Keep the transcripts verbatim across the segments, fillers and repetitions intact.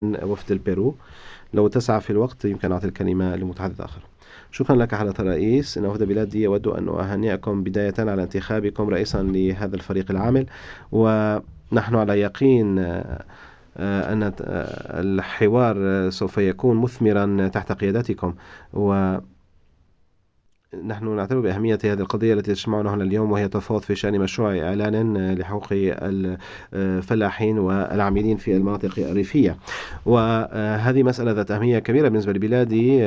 وفد البيرو. لو تسعى في الوقت يمكن أعطي الكلمة لمتحدث آخر. شكرا لك حضرة الرئيس. إن وفد بلادي يود أن أهنئكم بداية على انتخابكم رئيسا لهذا الفريق العامل، ونحن على يقين آه، أن آه، الحوار سوف يكون مثمرا تحت قيادتكم، و نحن نعتبر بأهمية هذه القضية التي تجمعنا هنا اليوم، وهي تفاوض في شأن مشروع إعلان لحقوق الفلاحين والعاملين في المناطق الريفية. وهذه مسألة ذات أهمية كبيرة بالنسبة لبلادي،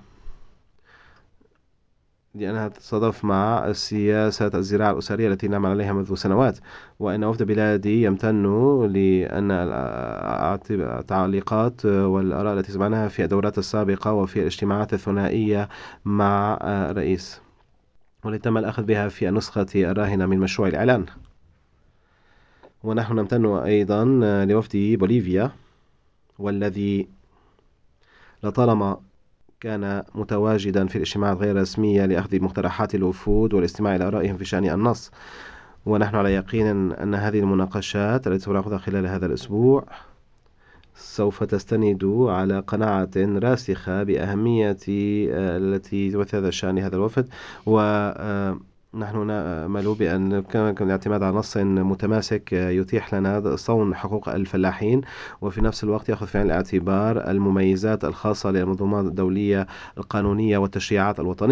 لأنها تتصادف مع سياسة الزراعة الأسرية التي نعمل عليها منذ سنوات. وأن وفد بلادي يمتن لأن التعليقات والآراء التي سمعناها في الدورات السابقة وفي الاجتماعات الثنائية مع الرئيس، والتي تم الأخذ بها في النسخة الراهنة من مشروع الإعلان. ونحن نمتن أيضا لوفد بوليفيا، والذي لطالما كان متواجدا في الاجتماعات غير الرسمية لأخذ مقترحات الوفود والاستماع إلى آرائهم في شأن النص. ونحن على يقين أن هذه المناقشات التي سنعقدها خلال هذا الأسبوع سوف تستند على قناعة راسخة بأهمية التي تمثل هذا الشأن هذا الوفد. ونحن نأمل بأن كان الاعتماد على نص متماسك يتيح لنا صون حقوق الفلاحين، وفي نفس الوقت يأخذ في عين الاعتبار المميزات الخاصة للمنظومات الدولية القانونية والتشريعات الوطنية.